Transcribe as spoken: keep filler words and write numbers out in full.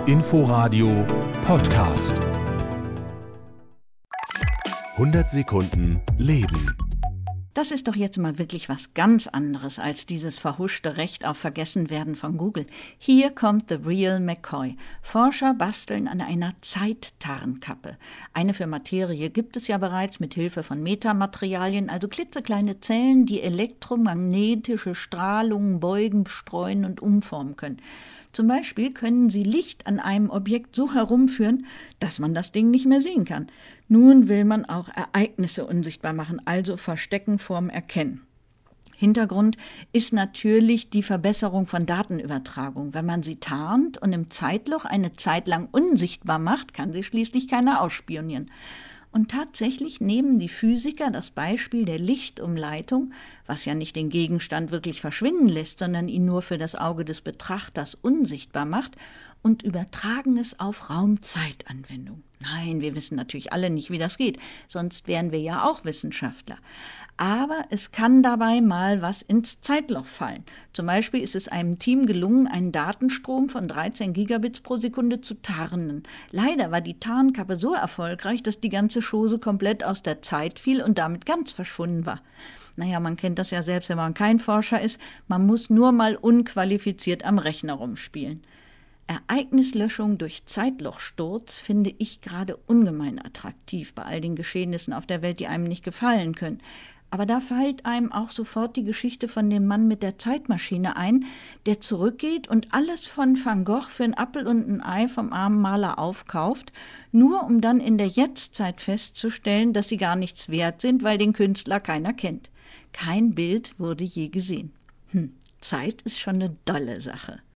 Inforadio Podcast. hundert Sekunden Leben. Das ist doch jetzt mal wirklich was ganz anderes als dieses verhuschte Recht auf Vergessenwerden von Google. Hier kommt The Real McCoy. Forscher basteln an einer Zeittarnkappe. Eine für Materie gibt es ja bereits mit Hilfe von Metamaterialien, also klitzekleine Zellen, die elektromagnetische Strahlungen beugen, streuen und umformen können. Zum Beispiel können sie Licht an einem Objekt so herumführen, dass man das Ding nicht mehr sehen kann. Nun will man auch Ereignisse unsichtbar machen, also verstecken vorm Erkennen. Hintergrund ist natürlich die Verbesserung von Datenübertragung. Wenn man sie tarnt und im Zeitloch eine Zeit lang unsichtbar macht, kann sie schließlich keiner ausspionieren. Und tatsächlich nehmen die Physiker das Beispiel der Lichtumleitung, was ja nicht den Gegenstand wirklich verschwinden lässt, sondern ihn nur für das Auge des Betrachters unsichtbar macht, und übertragen es auf Raumzeitanwendung. Nein, wir wissen natürlich alle nicht, wie das geht, sonst wären wir ja auch Wissenschaftler. Aber es kann dabei mal was ins Zeitloch fallen. Zum Beispiel ist es einem Team gelungen, einen Datenstrom von dreizehn Gigabits pro Sekunde zu tarnen. Leider war die Tarnkappe so erfolgreich, dass die ganze Chose komplett aus der Zeit fiel und damit ganz verschwunden war. Naja, man kennt das ja selbst, wenn man kein Forscher ist. Man muss nur mal unqualifiziert am Rechner rumspielen. Ereignislöschung durch Zeitlochsturz finde ich gerade ungemein attraktiv bei all den Geschehnissen auf der Welt, die einem nicht gefallen können. Aber da fällt einem auch sofort die Geschichte von dem Mann mit der Zeitmaschine ein, der zurückgeht und alles von Van Gogh für ein Appel und ein Ei vom armen Maler aufkauft, nur um dann in der Jetztzeit festzustellen, dass sie gar nichts wert sind, weil den Künstler keiner kennt. Kein Bild wurde je gesehen. Hm, Zeit ist schon eine dolle Sache.